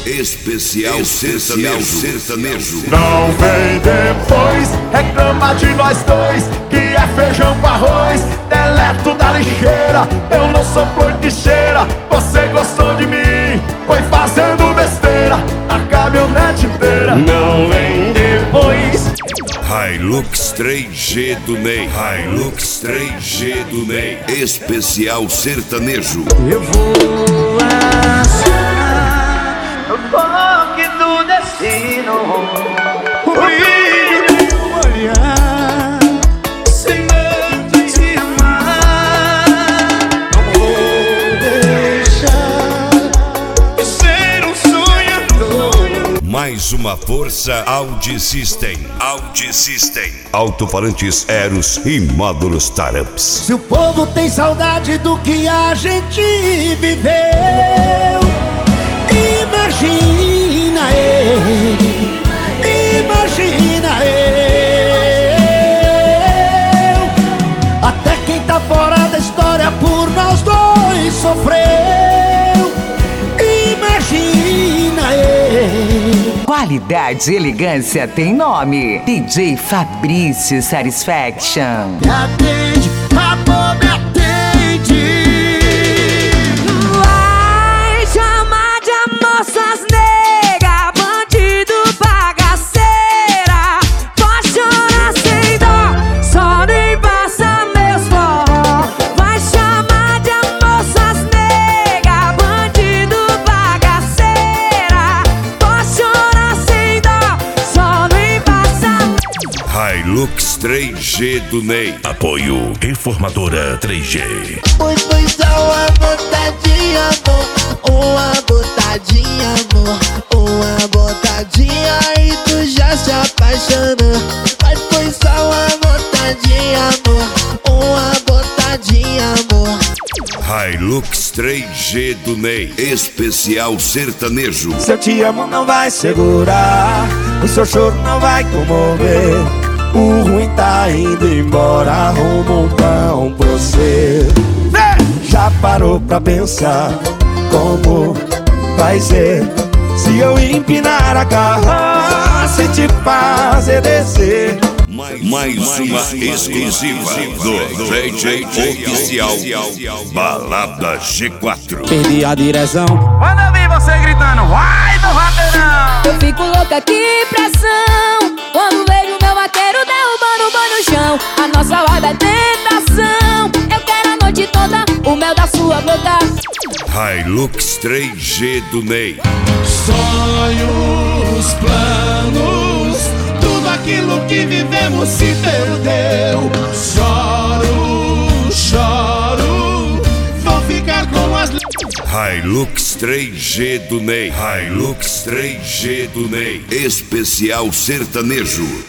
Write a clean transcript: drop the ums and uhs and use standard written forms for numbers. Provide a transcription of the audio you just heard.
Especial sertanejo. Não vem depois, reclama de nós dois, que é feijão com arroz, deleto da lixeira. Eu não sou flor que cheira, você gostou de mim, foi fazendo besteira, a caminhonete inteira. Não vem depois. Hilux 3G do Ney. Hilux 3G do Ney. Especial sertanejo. Eu vou achar o toque do destino, o brilho do teu olhar, sem medo de te amar. Não vou deixar de ser um sonhador. Mais uma força Audi System. Alto-falantes Eros e módulos Taramps. Se o povo tem saudade do que a gente viveu, imagina eu. Até quem tá fora da história por nós dois sofreu. Imagina eu. Qualidade e elegância tem nome. DJ Fabrício Satisfaction. Me atende, amor, me atende. Vai chamar de moças nega, bandido, bagaceira. Pode chorar sem dó, só nem passa meus forró. Vai chamar de moças nega, bandido, bagaceira. Pode chorar sem dó, só nem passa. Hilux 3G do Ney. Apoio Reformadora 3G. Pois foi só uma botadinha, amor. Uma botadinha, amor. Uma botadinha e tu já se apaixonou. Mas foi só uma botadinha, amor. Uma botadinha, amor. Hilux 3G do Ney. Especial sertanejo. Se eu te amo não vai segurar, o seu choro não vai comover. O ruim tá indo embora, arruma um pão pra você. Já parou pra pensar como vai ser se eu empinar a carroça e te fazer descer? Mais uma exclusiva do DJ Oficial Balada G4. Perdi a direção. Manda vir você gritando, vai do rateirão. Eu fico louca, que pressão, quando vejo meu vaqueiro derrubando o boi no chão. A nossa vibe é tentação, eu quero a noite toda o mel da sua boca. Hilux 3G do Ney. Sonhos, planos, tudo aquilo que vivemos se perdeu. Choro, vou ficar com as... Hilux 3G do Ney. Hilux 3G do Ney. Especial sertanejo.